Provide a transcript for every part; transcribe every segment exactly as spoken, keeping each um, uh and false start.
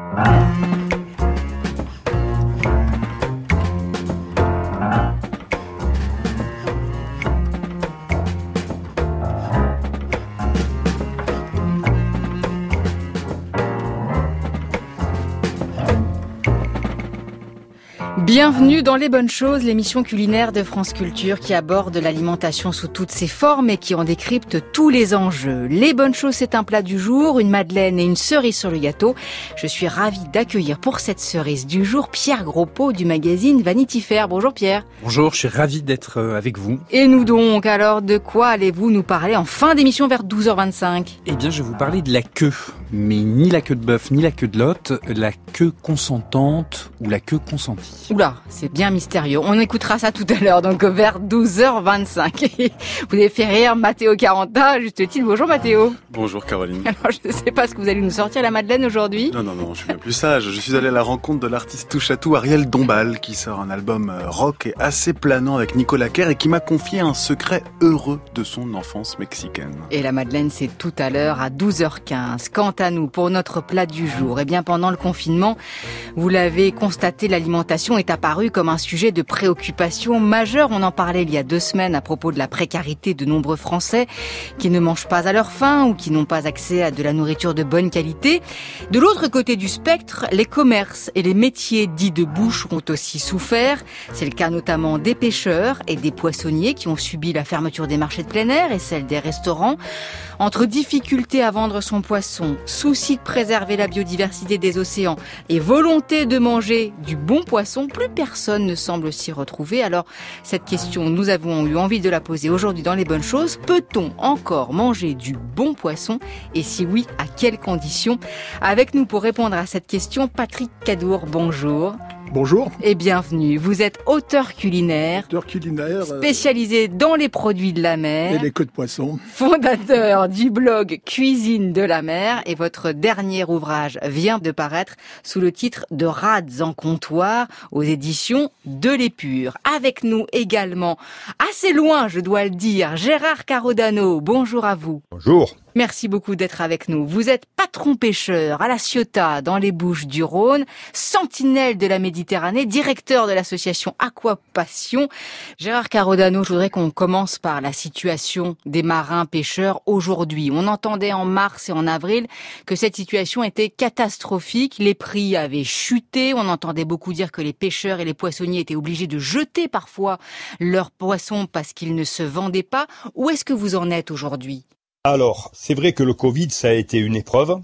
Bienvenue dans Les Bonnes Choses, l'émission culinaire de France Culture qui aborde l'alimentation sous toutes ses formes et qui en décrypte tous les enjeux. Les Bonnes Choses, c'est un plat du jour, une madeleine et une cerise sur le gâteau. Je suis ravie d'accueillir pour cette cerise du jour Pierre Grospeau du magazine Vanity Fair. Bonjour Pierre. Bonjour, je suis ravi d'être avec vous. Et nous donc, alors de quoi allez-vous nous parler en fin d'émission vers douze heures vingt-cinq ? Eh bien, je vais vous parler de la queue, mais ni la queue de bœuf, ni la queue de lotte, la queue consentante ou la queue consentie. Oula, c'est bien mystérieux. On écoutera ça tout à l'heure, donc vers douze heures vingt-cinq. Vous avez fait rire Matteo Caranta, juste titre. Bonjour Matteo. Bonjour Caroline. Alors, je ne sais pas ce que vous allez nous sortir, la madeleine, aujourd'hui. Non, non, non, je suis bien plus sage. Je suis allé à la rencontre de l'artiste touche-à-tout Ariel Dombal, qui sort un album rock et assez planant avec Nicolas Kerr et qui m'a confié un secret heureux de son enfance mexicaine. Et la madeleine, c'est tout à l'heure à douze heures quinze. Quant à nous, pour notre plat du jour, eh bien, pendant le confinement, vous l'avez constaté, l'alimentation est apparue comme un sujet de préoccupation majeure. On en parlait il y a deux semaines à propos de la précarité de nombreux Français qui ne mangent pas à leur faim ou qui n'ont pas accès à de la nourriture de bonne qualité. De l'autre côté du spectre, les commerces et les métiers dits de bouche ont aussi souffert. C'est le cas notamment des pêcheurs et des poissonniers qui ont subi la fermeture des marchés de plein air et celle des restaurants. Entre difficulté à vendre son poisson, souci de préserver la biodiversité des océans et volonté de manger du bon poisson, plus personne ne semble s'y retrouver. Alors, cette question, nous avons eu envie de la poser aujourd'hui dans Les Bonnes Choses. Peut-on encore manger du bon poisson? Et si oui, à quelles conditions? Avec nous pour répondre à cette question, Patrick Cadour, bonjour. Bonjour. Et bienvenue. Vous êtes auteur culinaire. Auteur culinaire. Spécialisé euh, dans les produits de la mer. Et les queues de poisson. Fondateur du blog Cuisine de la mer. Et votre dernier ouvrage vient de paraître sous le titre de Rades en comptoir aux éditions de l'Épure. Avec nous également, assez loin, je dois le dire, Gérard Carodano. Bonjour à vous. Bonjour. Merci beaucoup d'être avec nous. Vous êtes patron pêcheur à la Ciotat, dans les Bouches-du-Rhône, sentinelle de la Méditerranée, directeur de l'association Aquapassion. Gérard Carodano, je voudrais qu'on commence par la situation des marins pêcheurs aujourd'hui. On entendait en mars et en avril que cette situation était catastrophique. Les prix avaient chuté. On entendait beaucoup dire que les pêcheurs et les poissonniers étaient obligés de jeter parfois leurs poissons parce qu'ils ne se vendaient pas. Où est-ce que vous en êtes aujourd'hui ? Alors, c'est vrai que le Covid, ça a été une épreuve.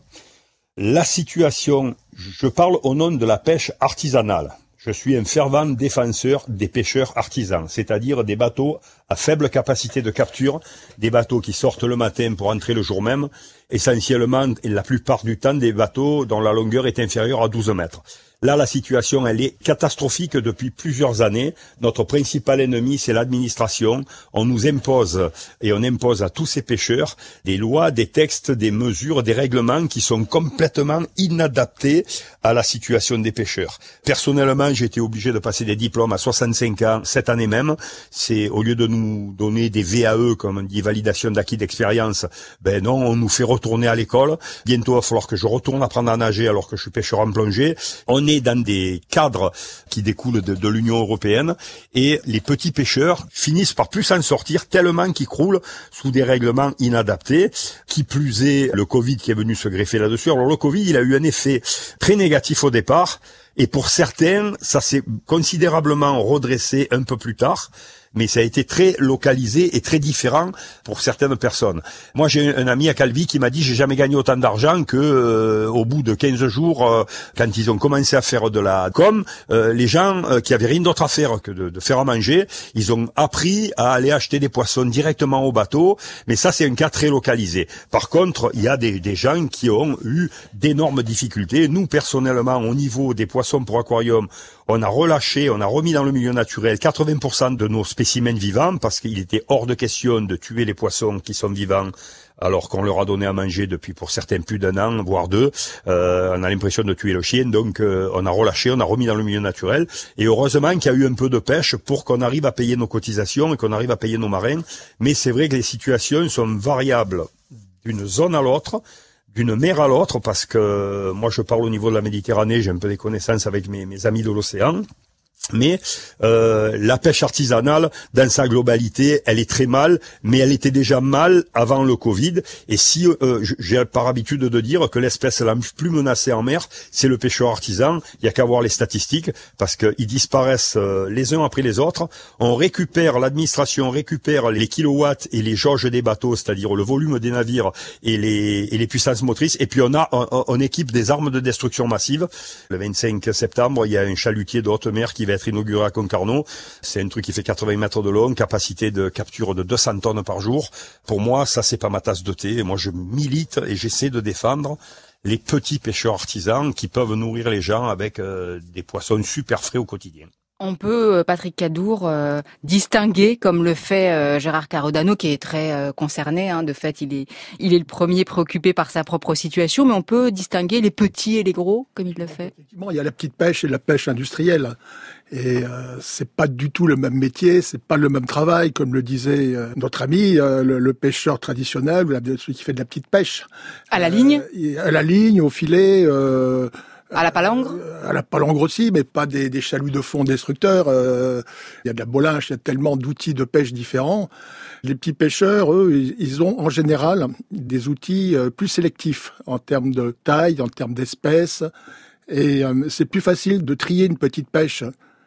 La situation, je parle au nom de la pêche artisanale. Je suis un fervent défenseur des pêcheurs artisans, c'est-à-dire des bateaux à faible capacité de capture, des bateaux qui sortent le matin pour entrer le jour même, essentiellement et la plupart du temps des bateaux dont la longueur est inférieure à douze mètres. Là, la situation, elle est catastrophique depuis plusieurs années. Notre principal ennemi, c'est l'administration. On nous impose, et on impose à tous ces pêcheurs, des lois, des textes, des mesures, des règlements qui sont complètement inadaptés à la situation des pêcheurs. Personnellement, j'ai été obligé de passer des diplômes à soixante-cinq ans, cette année même. C'est, au lieu de nous donner des V A E, comme on dit, validation d'acquis d'expérience, ben non, on nous fait retourner à l'école. Bientôt, il va falloir que je retourne apprendre à nager alors que je suis pêcheur en plongée. On est dans des cadres qui découlent de, de l'Union européenne et les petits pêcheurs finissent par plus s'en sortir tellement qu'ils croulent sous des règlements inadaptés. Qui plus est, le Covid qui est venu se greffer là-dessus. Alors le Covid, il a eu un effet très négatif au départ et pour certains, ça s'est considérablement redressé un peu plus tard. Mais ça a été très localisé et très différent pour certaines personnes. Moi, j'ai un ami à Calvi qui m'a dit j'ai jamais gagné autant d'argent que euh, au bout de quinze jours, euh, quand ils ont commencé à faire de la com, euh, les gens euh, qui avaient rien d'autre à faire que de, de faire à manger, ils ont appris à aller acheter des poissons directement au bateau. Mais ça, c'est un cas très localisé. Par contre, il y a des, des gens qui ont eu d'énormes difficultés. Nous, personnellement, au niveau des poissons pour aquarium, on a relâché, on a remis dans le milieu naturel quatre-vingts pour cent de nos spécimens vivants parce qu'il était hors de question de tuer les poissons qui sont vivants alors qu'on leur a donné à manger depuis pour certains plus d'un an, voire deux. Euh, on a l'impression de tuer le chien, donc euh, on a relâché, on a remis dans le milieu naturel. Et heureusement qu'il y a eu un peu de pêche pour qu'on arrive à payer nos cotisations et qu'on arrive à payer nos marins. Mais c'est vrai que les situations sont variables d'une zone à l'autre, d'une mer à l'autre, parce que moi je parle au niveau de la Méditerranée, j'ai un peu des connaissances avec mes, mes amis de l'océan. Mais euh, la pêche artisanale, dans sa globalité, elle est très mal, mais elle était déjà mal avant le Covid. Et si euh, j'ai par habitude de dire que l'espèce la plus menacée en mer, c'est le pêcheur artisan, il y a qu'à voir les statistiques, parce qu'ils disparaissent euh, les uns après les autres. On récupère, l'administration récupère les kilowatts et les jauges des bateaux, c'est-à-dire le volume des navires et les, et les puissances motrices. Et puis on a, on, on équipe des armes de destruction massive. Le vingt-cinq septembre, il y a un chalutier de haute mer qui va être inauguré à Concarneau. C'est un truc qui fait quatre-vingts mètres de long, capacité de capture de deux cents tonnes par jour. Pour moi, ça c'est pas ma tasse de thé. Moi, je milite et j'essaie de défendre les petits pêcheurs artisans qui peuvent nourrir les gens avec euh, des poissons super frais au quotidien. On peut, Patrick Cadour, euh, distinguer, comme le fait euh, Gérard Carodano, qui est très euh, concerné. Hein, de fait, il est, il est le premier préoccupé par sa propre situation, mais on peut distinguer les petits et les gros, comme il le fait. Effectivement, il y a la petite pêche et la pêche industrielle. Et euh, c'est pas du tout le même métier, c'est pas le même travail, comme le disait euh, notre ami, euh, le, le pêcheur traditionnel, celui qui fait de la petite pêche. À la euh, ligne À la ligne, au filet... Euh, À la palangre euh, À la palangre aussi, mais pas des, des chaluts de fond destructeurs. Euh, il y a de la bolinche, il y a tellement d'outils de pêche différents. Les petits pêcheurs, eux, ils ont en général des outils plus sélectifs en termes de taille, en termes d'espèces. Et euh, c'est plus facile de trier une petite pêche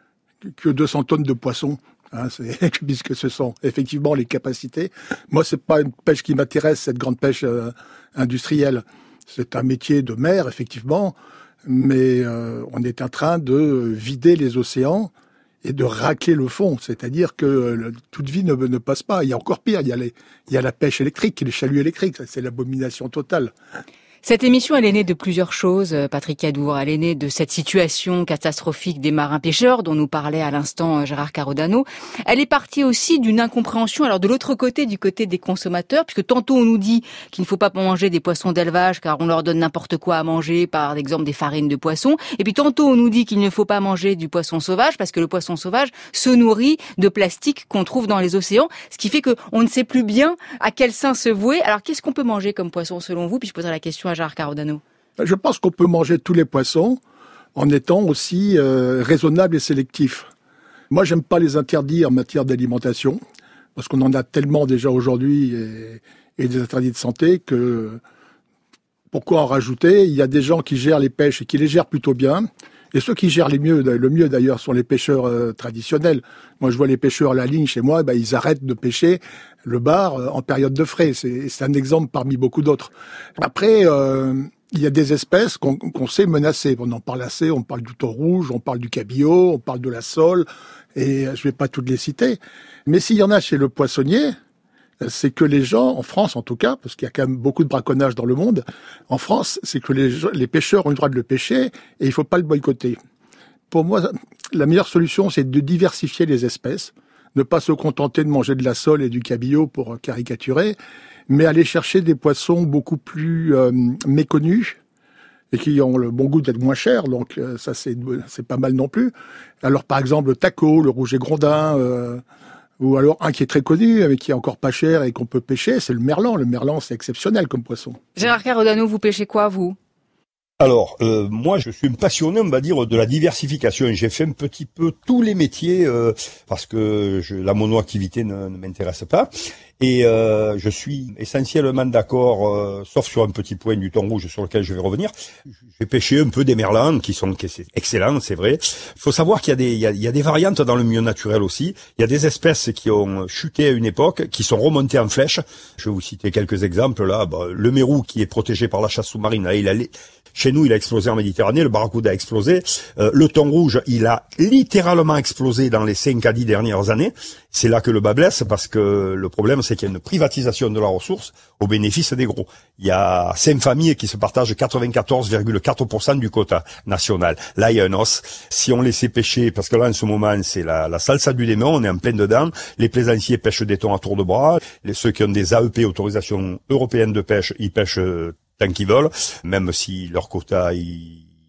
que deux cents tonnes de poissons. Hein, c'est, puisque ce sont effectivement les capacités. Moi, c'est pas une pêche qui m'intéresse, cette grande pêche euh, industrielle. C'est un métier de mer, effectivement. Mais euh, on est en train de vider les océans et de racler le fond. C'est-à-dire que euh, toute vie ne, ne passe pas. Il y a encore pire, il y a, les, il y a la pêche électrique, les chaluts électriques. C'est l'abomination totale. Cette émission, elle est née de plusieurs choses, Patrick Cadour. Elle est née de cette situation catastrophique des marins-pêcheurs dont nous parlait à l'instant Gérard Carodano. Elle est partie aussi d'une incompréhension, alors de l'autre côté, du côté des consommateurs, puisque tantôt on nous dit qu'il ne faut pas manger des poissons d'élevage car on leur donne n'importe quoi à manger, par exemple des farines de poisson. Et puis tantôt on nous dit qu'il ne faut pas manger du poisson sauvage parce que le poisson sauvage se nourrit de plastique qu'on trouve dans les océans, ce qui fait qu'on ne sait plus bien à quel sein se vouer. Alors qu'est-ce qu'on peut manger comme poisson selon vous? Puis je poserai la question à Gérard Carodano. Je pense qu'on peut manger tous les poissons en étant aussi euh, raisonnable et sélectif. Moi, j'aime pas les interdits en matière d'alimentation, parce qu'on en a tellement déjà aujourd'hui et, et des interdits de santé que pourquoi en rajouter? Il y a des gens qui gèrent les pêches et qui les gèrent plutôt bien. Et ceux qui gèrent les mieux, le mieux d'ailleurs sont les pêcheurs euh, traditionnels. Moi, je vois les pêcheurs à la ligne chez moi, bah, ils arrêtent de pêcher le bar euh, en période de frais. C'est, c'est un exemple parmi beaucoup d'autres. Après, euh, il y a des espèces qu'on, qu'on sait menacer. On en parle assez, on parle du thon rouge, on parle du cabillaud, on parle de la sole, et je vais pas toutes les citer. Mais s'il y en a chez le poissonnier, c'est que les gens, en France en tout cas, parce qu'il y a quand même beaucoup de braconnage dans le monde, en France, c'est que les, les pêcheurs ont le droit de le pêcher et il faut pas le boycotter. Pour moi, la meilleure solution, c'est de diversifier les espèces, ne pas se contenter de manger de la sole et du cabillaud pour caricaturer, mais aller chercher des poissons beaucoup plus euh, méconnus et qui ont le bon goût d'être moins chers, donc euh, ça c'est, c'est pas mal non plus. Alors par exemple le taco, le rouget grondin, euh, ou alors un qui est très connu, mais qui est encore pas cher et qu'on peut pêcher, c'est le merlan. Le merlan, c'est exceptionnel comme poisson. Gérard Carodano, vous pêchez quoi, vous? Alors, euh, moi, je suis un passionné, on va dire, de la diversification. J'ai fait un petit peu tous les métiers euh, parce que je, la monoactivité ne, ne m'intéresse pas. Et euh, je suis essentiellement d'accord, euh, sauf sur un petit point du thon rouge sur lequel je vais revenir. J'ai pêché un peu des merlans qui sont excellents, c'est vrai. Il faut savoir qu'il y a des, il y a, il y a des variantes dans le milieu naturel aussi. Il y a des espèces qui ont chuté à une époque, qui sont remontées en flèche. Je vais vous citer quelques exemples là. Bah, le mérou qui est protégé par la chasse sous-marine, là, il a chez nous, il a explosé en Méditerranée, le barracuda a explosé. Euh, le thon rouge, il a littéralement explosé dans les cinq à dix dernières années. C'est là que le bas blesse, parce que le problème, c'est qu'il y a une privatisation de la ressource au bénéfice des gros. Il y a cinq familles qui se partagent quatre-vingt-quatorze virgule quatre pour cent du quota national. Là, il y a un os. Si on laissait pêcher, parce que là, en ce moment, c'est la, la salsa du démon, on est en plein dedans. Les plaisanciers pêchent des thons à tour de bras. Les, ceux qui ont des A E P, autorisation européenne de pêche, ils pêchent tant qu'ils veulent, même si leur quota, ils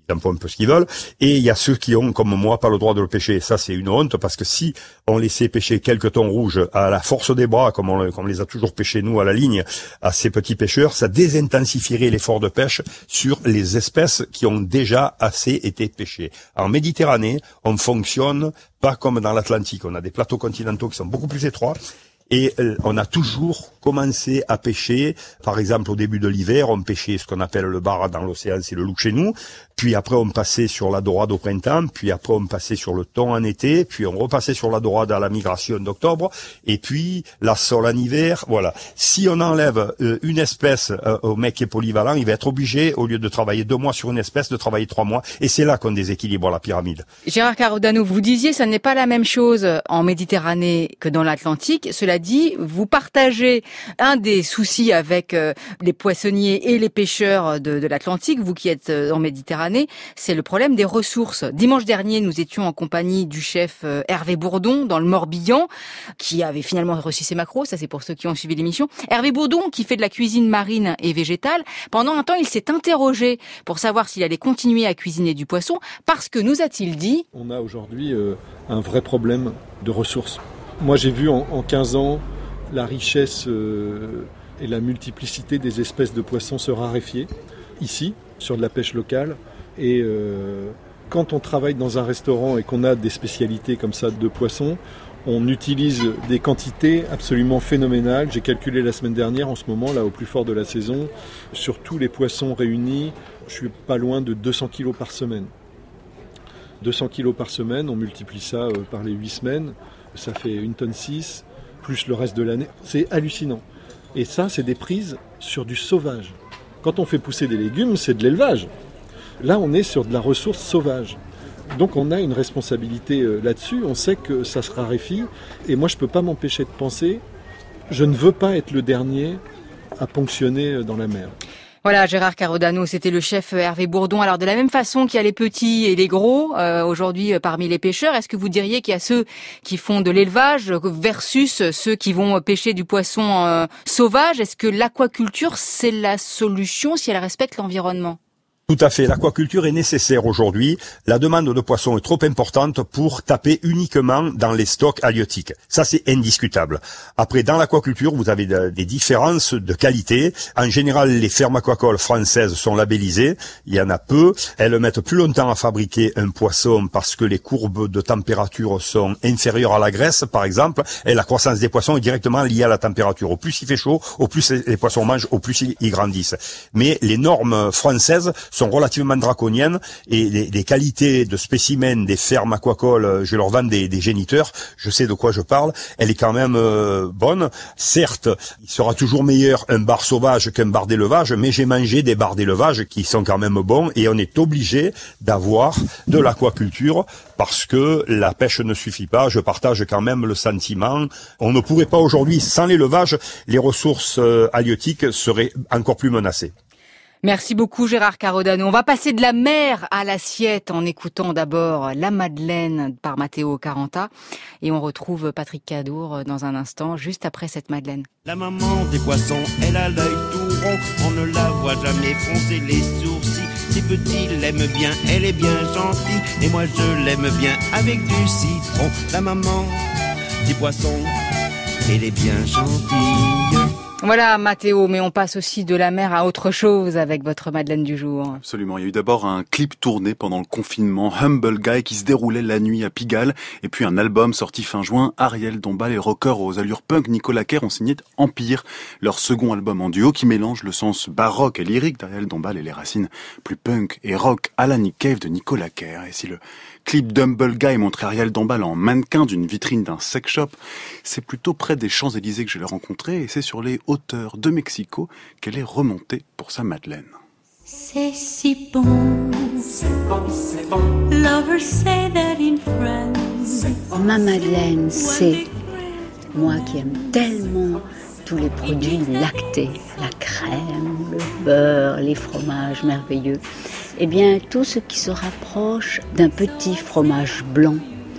un peu un peu ce qu'ils veulent. Et il y a ceux qui ont, comme moi, pas le droit de le pêcher. Ça, c'est une honte, parce que si on laissait pêcher quelques thons rouges à la force des bras, comme on, comme on les a toujours pêchés nous à la ligne, à ces petits pêcheurs, ça désintensifierait l'effort de pêche sur les espèces qui ont déjà assez été pêchées. En Méditerranée, on fonctionne pas comme dans l'Atlantique. On a des plateaux continentaux qui sont beaucoup plus étroits. Et on a toujours commencé à pêcher, par exemple au début de l'hiver, on pêchait ce qu'on appelle le bar dans l'océan, c'est le loup chez nous, puis après on passait sur la dorade au printemps, puis après on passait sur le thon en été, puis on repassait sur la dorade à la migration d'octobre, et puis la sole en hiver, voilà. Si on enlève euh, une espèce euh, au mec qui est polyvalent, il va être obligé, au lieu de travailler deux mois sur une espèce, de travailler trois mois, et c'est là qu'on déséquilibre la pyramide. Gérard Carodano, vous disiez ça n'est pas la même chose en Méditerranée que dans l'Atlantique. Cela dit, vous partagez un des soucis avec euh, les poissonniers et les pêcheurs de, de l'Atlantique, vous qui êtes euh, en Méditerranée, c'est le problème des ressources. Dimanche dernier, nous étions en compagnie du chef euh, Hervé Bourdon dans le Morbihan, qui avait finalement reçu ses maquereaux, ça c'est pour ceux qui ont suivi l'émission. Hervé Bourdon, qui fait de la cuisine marine et végétale, pendant un temps, il s'est interrogé pour savoir s'il allait continuer à cuisiner du poisson, parce que, nous a-t-il dit... On a aujourd'hui euh, un vrai problème de ressources. Moi, j'ai vu en, en quinze ans la richesse euh, et la multiplicité des espèces de poissons se raréfier, ici, sur de la pêche locale. Et euh, quand on travaille dans un restaurant et qu'on a des spécialités comme ça de poissons, on utilise des quantités absolument phénoménales. J'ai calculé la semaine dernière, en ce moment, là, au plus fort de la saison, sur tous les poissons réunis, je suis pas loin de deux cents kilos par semaine. deux cents kilos par semaine, on multiplie ça euh, par les huit semaines, ça fait une tonne six, plus le reste de l'année. C'est hallucinant. Et ça, c'est des prises sur du sauvage. Quand on fait pousser des légumes, c'est de l'élevage. Là, on est sur de la ressource sauvage. Donc on a une responsabilité là-dessus, on sait que ça se raréfie. Et moi, je ne peux pas m'empêcher de penser, je ne veux pas être le dernier à ponctionner dans la mer. Voilà, Gérard Carodano, c'était le chef Hervé Bourdon. Alors, de la même façon qu'il y a les petits et les gros, euh, aujourd'hui, euh, parmi les pêcheurs, est-ce que vous diriez qu'il y a ceux qui font de l'élevage versus ceux qui vont pêcher du poisson euh, sauvage? Est-ce que l'aquaculture, c'est la solution si elle respecte l'environnement? Tout à fait. L'aquaculture est nécessaire aujourd'hui. La demande de poissons est trop importante pour taper uniquement dans les stocks halieutiques. Ça, c'est indiscutable. Après, dans l'aquaculture, vous avez des différences de qualité. En général, les fermes aquacoles françaises sont labellisées. Il y en a peu. Elles mettent plus longtemps à fabriquer un poisson parce que les courbes de température sont inférieures à la graisse, par exemple. Et la croissance des poissons est directement liée à la température. Au plus il fait chaud, au plus les poissons mangent, au plus ils grandissent. Mais les normes françaises sont relativement draconiennes et les, les qualités de spécimens des fermes aquacoles, je leur vends des, des géniteurs, je sais de quoi je parle, elle est quand même euh, bonne. Certes, il sera toujours meilleur un bar sauvage qu'un bar d'élevage, mais j'ai mangé des bars d'élevage qui sont quand même bons et on est obligé d'avoir de l'aquaculture parce que la pêche ne suffit pas. Je partage quand même le sentiment. On ne pourrait pas aujourd'hui, sans l'élevage, les ressources euh, halieutiques seraient encore plus menacées. Merci beaucoup Gérard Carodano. On va passer de la mer à l'assiette en écoutant d'abord La Madeleine par Matteo Caranta et on retrouve Patrick Cadour dans un instant, juste après cette Madeleine. La maman des poissons, elle a l'œil tout rond, on ne la voit jamais froncer les sourcils. Si petit l'aime bien, elle est bien gentille et moi je l'aime bien avec du citron. La maman des poissons, elle est bien gentille. Voilà Mathéo, mais on passe aussi de la mer à autre chose avec votre Madeleine du jour. Absolument, il y a eu d'abord un clip tourné pendant le confinement, Humble Guy, qui se déroulait la nuit à Pigalle, et puis un album sorti fin juin, Ariel Dombal et rockers aux allures punk Nicolas Kerr ont signé Empire, leur second album en duo qui mélange le sens baroque et lyrique d'Ariel Dombal et les racines plus punk et rock à la Nick Cave de Nicolas Kerr. Et si le clip d'Humble Guy montrait Ariel Dombal en mannequin d'une vitrine d'un sex shop, c'est plutôt près des Champs-Élysées que je l'ai rencontré et c'est sur les hauteurs de Mexico qu'elle est remontée pour sa Madeleine. C'est si bon, c'est bon, c'est bon. Lovers say that in France. Ma Madeleine, c'est moi qui aime tellement tous les produits lactés, la crème, le beurre, les fromages merveilleux. Eh bien, tout ce qui se rapproche d'un petit fromage blanc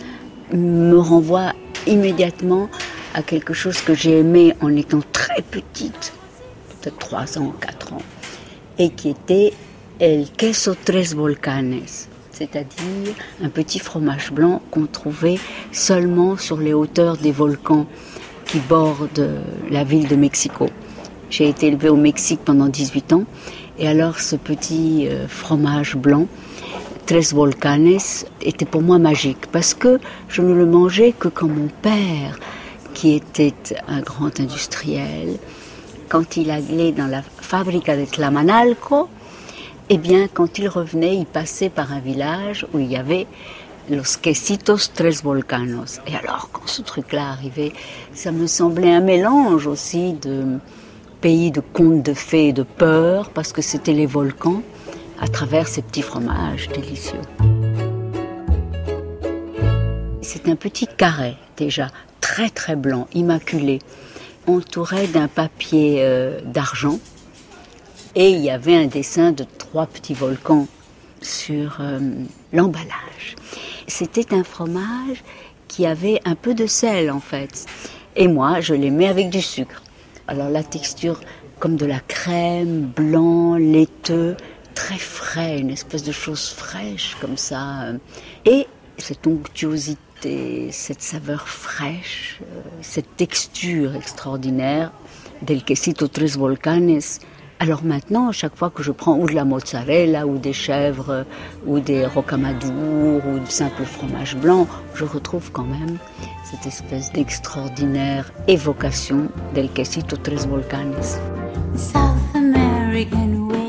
me renvoie immédiatement à quelque chose que j'ai aimé en étant très petite, peut-être trois ans, quatre ans, et qui était el queso tres volcanes, c'est-à-dire un petit fromage blanc qu'on trouvait seulement sur les hauteurs des volcans qui bordent la ville de Mexico. J'ai été élevée au Mexique pendant dix-huit ans, et alors ce petit euh, fromage blanc, Tres Volcanes, était pour moi magique, parce que je ne le mangeais que quand mon père, qui était un grand industriel, quand il allait dans la fabrica de Tlamanalco, eh bien, quand il revenait, il passait par un village où il y avait los quesitos tres volcanos. Et alors, quand ce truc-là arrivait, ça me semblait un mélange aussi de pays de contes de fées et de peur, parce que c'était les volcans à travers ces petits fromages délicieux. C'est un petit carré, déjà, très très blanc, immaculé, entouré d'un papier euh, d'argent. Et il y avait un dessin de trois petits volcans sur euh, l'emballage. C'était un fromage qui avait un peu de sel, en fait. Et moi, je l'aimais avec du sucre. Alors la texture, comme de la crème, blanc, laiteux, très frais, une espèce de chose fraîche, comme ça. Et cette onctuosité, cette saveur fraîche, euh, cette texture extraordinaire del quesito tres volcanes. Alors maintenant, à chaque fois que je prends ou de la mozzarella, ou des chèvres, ou des rocamadour, ou du simple fromage blanc, je retrouve quand même cette espèce d'extraordinaire évocation del quesito tres volcanes. South American way.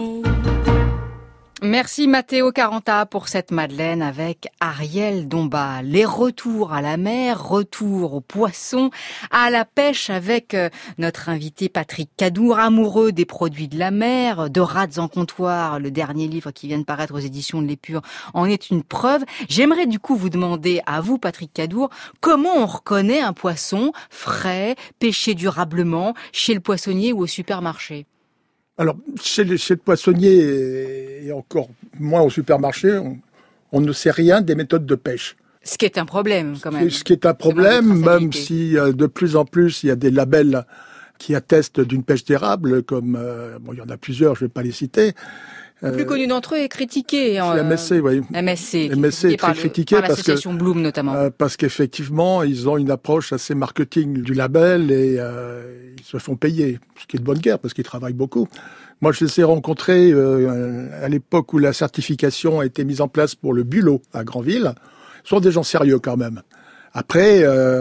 Merci Matteo Caranta pour cette madeleine avec Ariel Dombal. Les retours à la mer, retour aux poissons, à la pêche avec notre invité Patrick Cadour, amoureux des produits de la mer, de Rats en comptoir, le dernier livre qui vient de paraître aux éditions de l'Épure en est une preuve. J'aimerais du coup vous demander à vous Patrick Cadour, comment on reconnaît un poisson frais, pêché durablement chez le poissonnier ou au supermarché ? Alors, chez le, chez le poissonnier et encore moins au supermarché, on, on ne sait rien des méthodes de pêche. Ce qui est un problème, quand même. Ce qui est un problème, même si euh, de plus en plus il y a des labels qui attestent d'une pêche durable, comme euh, bon, il y en a plusieurs, je ne vais pas les citer. Le plus connu d'entre eux est critiqué. C'est M S C, oui. M S C. M S C est très critiqué par parce que l'association Bloom notamment. Euh, parce qu'effectivement, ils ont une approche assez marketing du label et euh, ils se font payer, ce qui est de bonne guerre parce qu'ils travaillent beaucoup. Moi, je les ai rencontrés euh, à l'époque où la certification a été mise en place pour le Bulot à Granville. Ce sont des gens sérieux quand même. Après,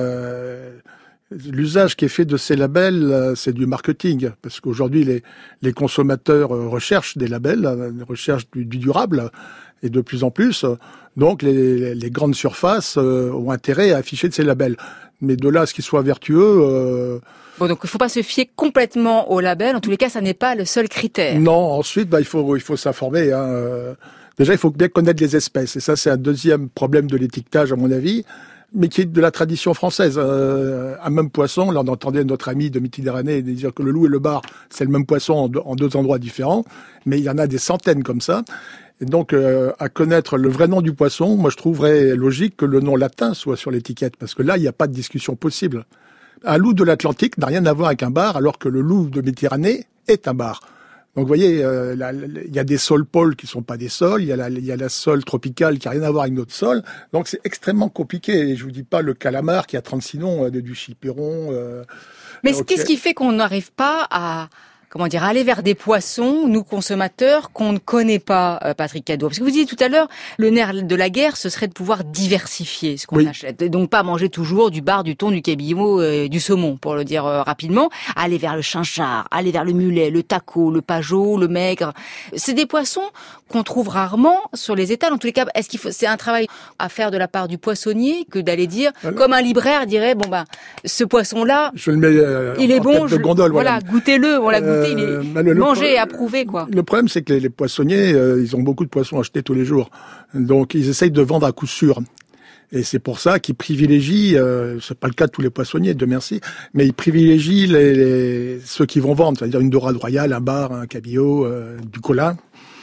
euh, l'usage qui est fait de ces labels, c'est du marketing, parce qu'aujourd'hui, les, les consommateurs recherchent des labels, recherchent du, du durable, et de plus en plus. Donc, les, les grandes surfaces ont intérêt à afficher de ces labels. Mais de là à ce qu'ils soient vertueux... Euh... Bon, donc il ne faut pas se fier complètement au label. En tous les cas, ça n'est pas le seul critère. Non, ensuite, bah, il faut, il faut s'informer. Hein. Déjà, il faut bien connaître les espèces. Et ça, c'est un deuxième problème de l'étiquetage, à mon avis, mais qui est de la tradition française. Euh, un même poisson, là on entendait notre ami de Méditerranée dire que le loup et le bar, c'est le même poisson en deux, en deux endroits différents, mais il y en a des centaines comme ça. Et donc, euh, à connaître le vrai nom du poisson, moi je trouverais logique que le nom latin soit sur l'étiquette, parce que là, il n'y a pas de discussion possible. Un loup de l'Atlantique n'a rien à voir avec un bar, alors que le loup de Méditerranée est un bar. Donc, vous voyez, euh, il y a des sols pôles qui sont pas des sols, il y a la, il y a la sole tropicale qui a rien à voir avec notre sol. Donc, c'est extrêmement compliqué. Et je vous dis pas le calamar qui a trente-six noms, euh, du chipiron. Euh, Mais okay. Qu'est-ce qui fait qu'on n'arrive pas à... comment dire, aller vers des poissons, nous consommateurs, qu'on ne connaît pas, euh, Patrick Cadour. Parce que vous disiez tout à l'heure, le nerf de la guerre, ce serait de pouvoir diversifier ce qu'on oui. achète. Et donc pas manger toujours du bar, du thon, du cabillaud, euh, du saumon, pour le dire euh, rapidement. Aller vers le chinchard, aller vers le mulet, le taco, le pajot, le maigre. C'est des poissons qu'on trouve rarement sur les étals. En tous les cas, est-ce qu'il faut, c'est un travail à faire de la part du poissonnier que d'aller dire, alors, comme un libraire dirait, bon ben, ce poisson-là, je le mets, euh, il est bon, je, gondole, voilà, voilà. goûtez-le, on l'a goûté. Euh, Il est bah, le, manger le, et approuver, quoi. Le problème, c'est que les, les poissonniers, euh, ils ont beaucoup de poissons achetés tous les jours. Donc, ils essayent de vendre à coup sûr. Et c'est pour ça qu'ils privilégient, euh, c'est pas le cas de tous les poissonniers, Dieu merci, mais ils privilégient les, les, ceux qui vont vendre, c'est-à-dire une dorade royale, un bar, un cabillaud, euh, du colin.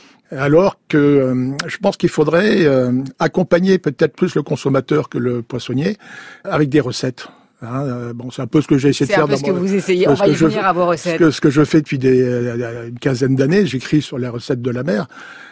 Alors que euh, je pense qu'il faudrait euh, accompagner peut-être plus le consommateur que le poissonnier avec des recettes. Hein, euh, bon, c'est un peu ce que j'ai essayé de faire. C'est un peu ce que mon, vous essayez. On va y venir à vos recettes. Ce que, ce que je fais depuis des, euh, une quinzaine d'années, j'écris sur les recettes de la mer.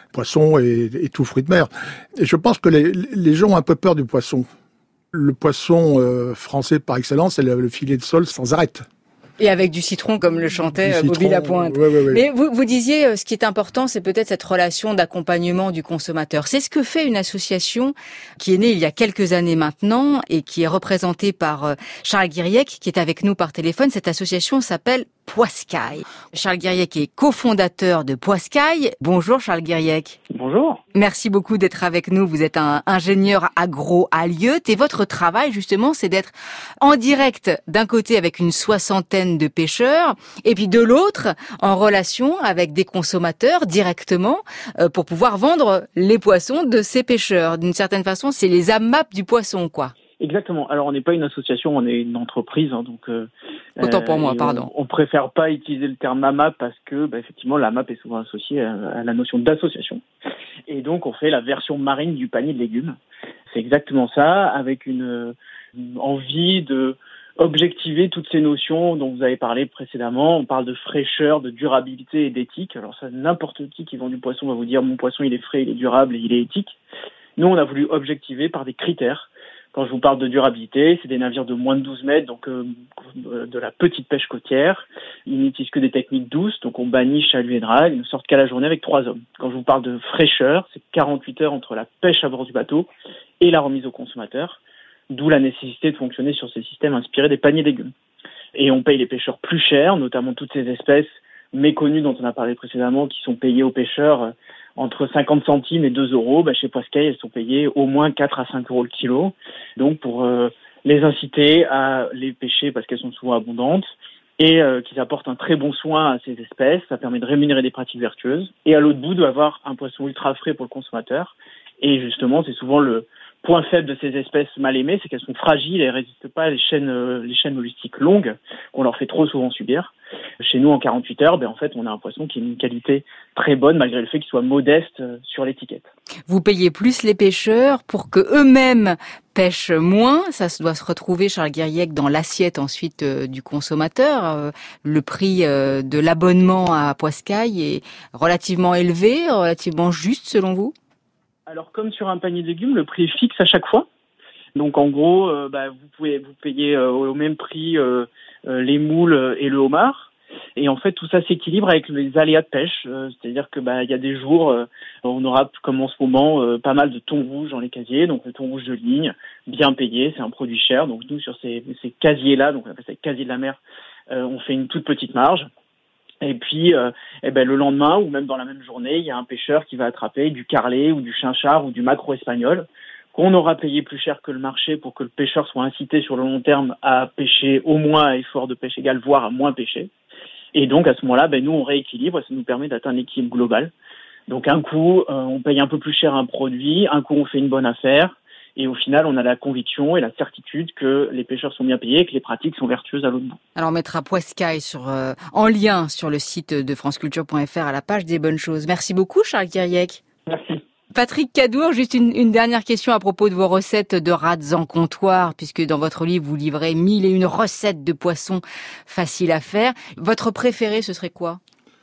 poisson et, et tout fruit de mer. Et je pense que les, les gens ont un peu peur du poisson. Le poisson euh, français par excellence, c'est le, le filet de sole sans arête. Et avec du citron, comme le chantait citron, Bobby Lapointe. Ouais, ouais, ouais. Mais vous, vous disiez, ce qui est important, c'est peut-être cette relation d'accompagnement du consommateur. C'est ce que fait une association qui est née il y a quelques années maintenant et qui est représentée par Charles Guiriec, qui est avec nous par téléphone. Cette association s'appelle Poiscaille. Charles Guiriec est cofondateur de Poiscaille. Bonjour Charles Guiriec. Bonjour. Merci beaucoup d'être avec nous. Vous êtes un ingénieur agro à Lieut et votre travail, justement, c'est d'être en direct d'un côté avec une soixantaine de pêcheurs et puis de l'autre en relation avec des consommateurs directement euh, pour pouvoir vendre les poissons de ces pêcheurs. D'une certaine façon, c'est les A M A P du poisson, quoi. Exactement. Alors, on n'est pas une association, on est une entreprise, hein, donc. Euh, Autant pour moi, pardon. On, on préfère pas utiliser le terme A M A P parce que, bah, effectivement, la A M A P est souvent associée à, à la notion d'association. Et donc, on fait la version marine du panier de légumes. C'est exactement ça, avec une, une envie de objectiver toutes ces notions dont vous avez parlé précédemment. On parle de fraîcheur, de durabilité et d'éthique. Alors ça, n'importe qui qui vend du poisson va vous dire mon poisson il est frais, il est durable et il est éthique. Nous, on a voulu objectiver par des critères. Quand je vous parle de durabilité, c'est des navires de moins de douze mètres, donc euh, de la petite pêche côtière. Ils n'utilisent que des techniques douces, donc on bannit chalut et drague. Ils ne sortent qu'à la journée avec trois hommes. Quand je vous parle de fraîcheur, c'est quarante-huit heures entre la pêche à bord du bateau et la remise au consommateur. D'où la nécessité de fonctionner sur ces systèmes inspirés des paniers légumes. Et on paye les pêcheurs plus cher, notamment toutes ces espèces méconnues dont on a parlé précédemment, qui sont payées aux pêcheurs entre cinquante centimes et deux euros. Bah, chez Poiscaille, elles sont payées au moins quatre à cinq euros le kilo. Donc pour euh, les inciter à les pêcher parce qu'elles sont souvent abondantes et euh, qu'ils apportent un très bon soin à ces espèces, ça permet de rémunérer des pratiques vertueuses. Et à l'autre bout, d'avoir un poisson ultra frais pour le consommateur. Et justement, c'est souvent le point faible de ces espèces mal aimées, c'est qu'elles sont fragiles et elles résistent pas à les chaînes, euh, les chaînes mollustiques longues qu'on leur fait trop souvent subir. Chez nous, en quarante-huit heures, ben, en fait, on a un poisson qui a une qualité très bonne malgré le fait qu'il soit modeste euh, sur l'étiquette. Vous payez plus les pêcheurs pour que eux-mêmes pêchent moins. Ça doit se retrouver, Charles Guiriec, dans l'assiette ensuite euh, du consommateur. Euh, le prix euh, de l'abonnement à Poiscaille est relativement élevé, relativement juste selon vous? Alors, comme sur un panier de légumes, le prix est fixe à chaque fois. Donc, en gros, euh, bah, vous pouvez vous payer euh, au même prix euh, euh, les moules et le homard. Et en fait, tout ça s'équilibre avec les aléas de pêche. Euh, c'est-à-dire que bah, il y a des jours, euh, on aura, comme en ce moment, euh, pas mal de thon rouge dans les casiers. Donc, le thon rouge de ligne, bien payé, c'est un produit cher. Donc, nous, sur ces, ces casiers-là, donc on appelle ça les casiers de la mer, euh, on fait une toute petite marge. Et puis, euh, eh ben, le lendemain ou même dans la même journée, il y a un pêcheur qui va attraper du carlet ou du chinchard ou du maquereau espagnol qu'on aura payé plus cher que le marché pour que le pêcheur soit incité sur le long terme à pêcher au moins à effort de pêche égal, voire à moins pêcher. Et donc, à ce moment-là, ben, nous, on rééquilibre et ça nous permet d'atteindre l'équilibre global. Donc, un coup, euh, on paye un peu plus cher un produit, un coup, on fait une bonne affaire. Et au final, on a la conviction et la certitude que les pêcheurs sont bien payés et que les pratiques sont vertueuses à l'autre bout. Alors, on mettra Poiscaille sur, euh, en lien sur le site de franceculture point f r à la page des bonnes choses. Merci beaucoup, Charles Guiriec. Merci. Patrick Cadour, juste une, une dernière question à propos de vos recettes de rades en comptoir, puisque dans votre livre, vous livrez mille et une recettes de poissons faciles à faire. Votre préférée, ce serait quoi?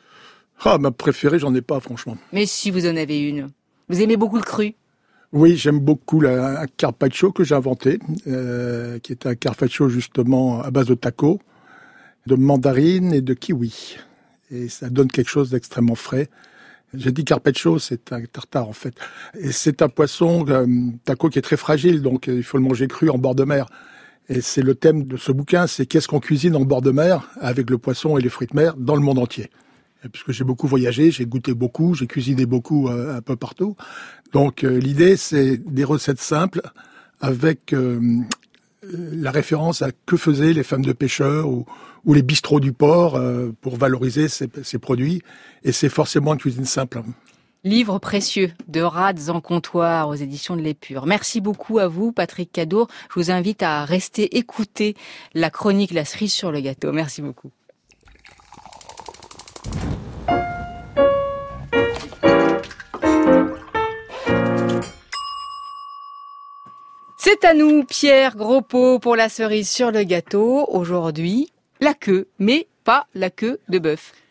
Ah, ma préférée, j'en ai pas, franchement. Mais si vous en avez une. Vous aimez beaucoup le cru? Oui, j'aime beaucoup la, un carpaccio que j'ai inventé, euh, qui est un carpaccio justement à base de taco, de mandarine et de kiwi. Et ça donne quelque chose d'extrêmement frais. J'ai dit carpaccio, c'est un tartare en fait. Et c'est un poisson, euh, taco qui est très fragile, donc il faut le manger cru en bord de mer. Et c'est le thème de ce bouquin, c'est qu'est-ce qu'on cuisine en bord de mer avec le poisson et les fruits de mer dans le monde entier. Et puisque j'ai beaucoup voyagé, j'ai goûté beaucoup, j'ai cuisiné beaucoup euh, un peu partout. Donc euh, l'idée, c'est des recettes simples avec euh, la référence à que faisaient les femmes de pêcheurs ou, ou les bistrots du port euh, pour valoriser ces, ces produits. Et c'est forcément une cuisine simple. Livre précieux de rades en comptoir aux éditions de l'Épure. Merci beaucoup à vous, Patrick Cadour. Je vous invite à rester écouter la chronique La cerise sur le gâteau. Merci beaucoup. C'est à nous, Pierre Gros-Pot, pour la cerise sur le gâteau. Aujourd'hui, la queue, mais pas la queue de bœuf.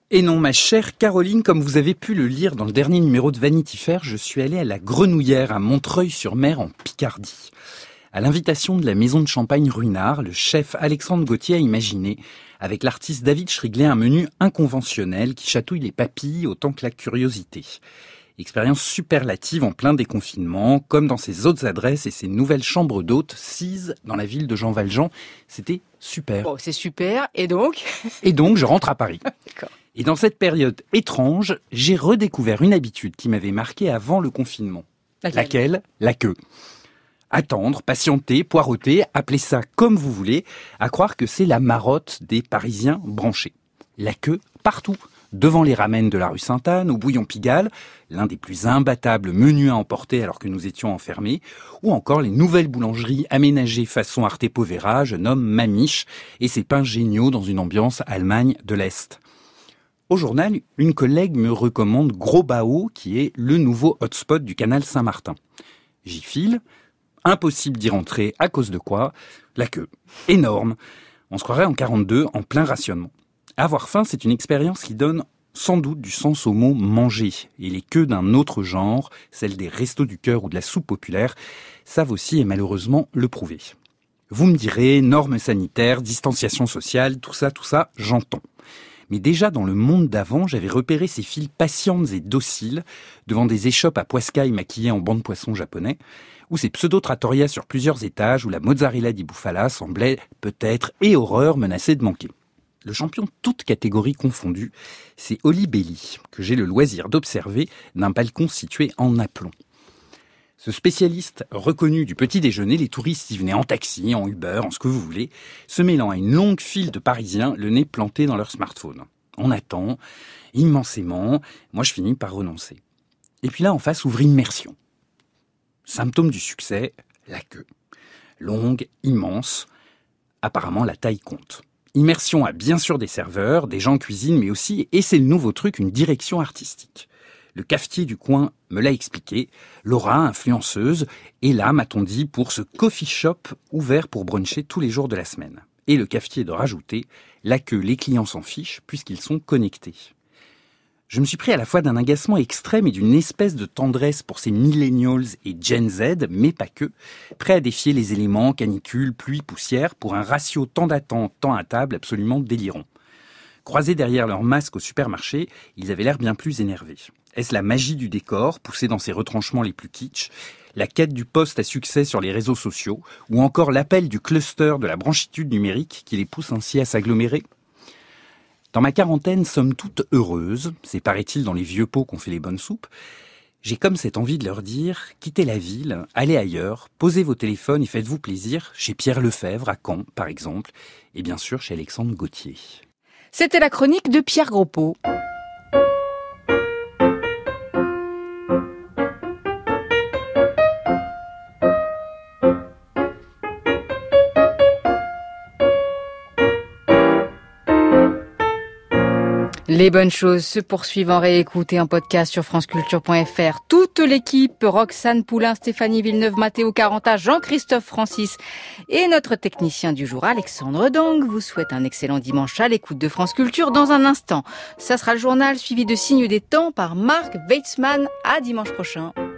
Et non, ma chère Caroline, comme vous avez pu le lire dans le dernier numéro de Vanity Fair, je suis allé à la Grenouillère à Montreuil-sur-Mer en Picardie. À l'invitation de la maison de champagne Ruinart, le chef Alexandre Gauthier a imaginé, avec l'artiste David Schriglet, un menu inconventionnel qui chatouille les papilles autant que la curiosité. Expérience superlative en plein déconfinement, comme dans ses autres adresses et ses nouvelles chambres d'hôtes sises dans la ville de Jean Valjean. C'était super. Oh, c'est super. Et donc Et donc, je rentre à Paris. D'accord. Et dans cette période étrange, j'ai redécouvert une habitude qui m'avait marqué avant le confinement. Laquelle Laquelle La queue. Attendre, patienter, poireauter, appelez ça comme vous voulez, à croire que c'est la marotte des Parisiens branchés. La queue partout, devant les ramen de la rue Sainte-Anne, au Bouillon Pigalle, l'un des plus imbattables menus à emporter alors que nous étions enfermés, ou encore les nouvelles boulangeries aménagées façon Arte Povera, je nomme Mamiche, et ses pains géniaux dans une ambiance Allemagne de l'Est. Au journal, une collègue me recommande Gros Bao, qui est le nouveau hotspot du canal Saint-Martin. J'y file. Impossible d'y rentrer, à cause de quoi ? La queue. Énorme. On se croirait en quarante-deux, en plein rationnement. Avoir faim, c'est une expérience qui donne sans doute du sens au mot manger. Et les queues d'un autre genre, celles des restos du cœur ou de la soupe populaire, savent aussi et malheureusement le prouver. Vous me direz, normes sanitaires, distanciation sociale, tout ça, tout ça, j'entends. Mais déjà dans le monde d'avant, j'avais repéré ces files patientes et dociles devant des échoppes à poiscaille maquillées en bancs de poissons japonais, ou ces pseudo-trattorias sur plusieurs étages où la mozzarella di bufala semblait peut-être et horreur menacée de manquer. Le champion toutes catégories confondues, c'est Oli Belli, que j'ai le loisir d'observer d'un balcon situé en aplomb. Ce spécialiste reconnu du petit déjeuner, les touristes y venaient en taxi, en Uber, en ce que vous voulez, se mêlant à une longue file de Parisiens, le nez planté dans leur smartphone. On attend, immensément, moi je finis par renoncer. Et puis là, en face, ouvre immersion. Symptôme du succès, la queue. Longue, immense, apparemment la taille compte. Immersion a bien sûr des serveurs, des gens en cuisine, mais aussi, et c'est le nouveau truc, une direction artistique. Le cafetier du coin me l'a expliqué, Laura, influenceuse, est là, m'a-t-on dit, pour ce coffee shop ouvert pour bruncher tous les jours de la semaine. Et le cafetier de rajouter, là que les clients s'en fichent puisqu'ils sont connectés. Je me suis pris à la fois d'un agacement extrême et d'une espèce de tendresse pour ces millennials et Gen Z, mais pas que, prêts à défier les éléments, canicule, pluie, poussière, pour un ratio temps d'attente, temps à table absolument délirant. Croisés derrière leur masque au supermarché, ils avaient l'air bien plus énervés. Est-ce la magie du décor, poussée dans ses retranchements les plus kitsch, la quête du poste à succès sur les réseaux sociaux, ou encore l'appel du cluster de la branchitude numérique qui les pousse ainsi à s'agglomérer ? Dans ma quarantaine, somme toute heureuse, c'est paraît-il dans les vieux pots qu'on fait les bonnes soupes, j'ai comme cette envie de leur dire, quittez la ville, allez ailleurs, posez vos téléphones et faites-vous plaisir, chez Pierre Lefebvre, à Caen par exemple, et bien sûr chez Alexandre Gauthier. C'était la chronique de Pierre Grospeau. Les bonnes choses se poursuivent en réécouter en podcast sur franceculture point f r. Toute l'équipe, Roxane Poulain, Stéphanie Villeneuve, Mathéo Caranta, Jean-Christophe Francis et notre technicien du jour, Alexandre Dang, vous souhaite un excellent dimanche à l'écoute de France Culture. Dans un instant, ça sera le journal suivi de Signes des temps par Marc Weitzman. À dimanche prochain.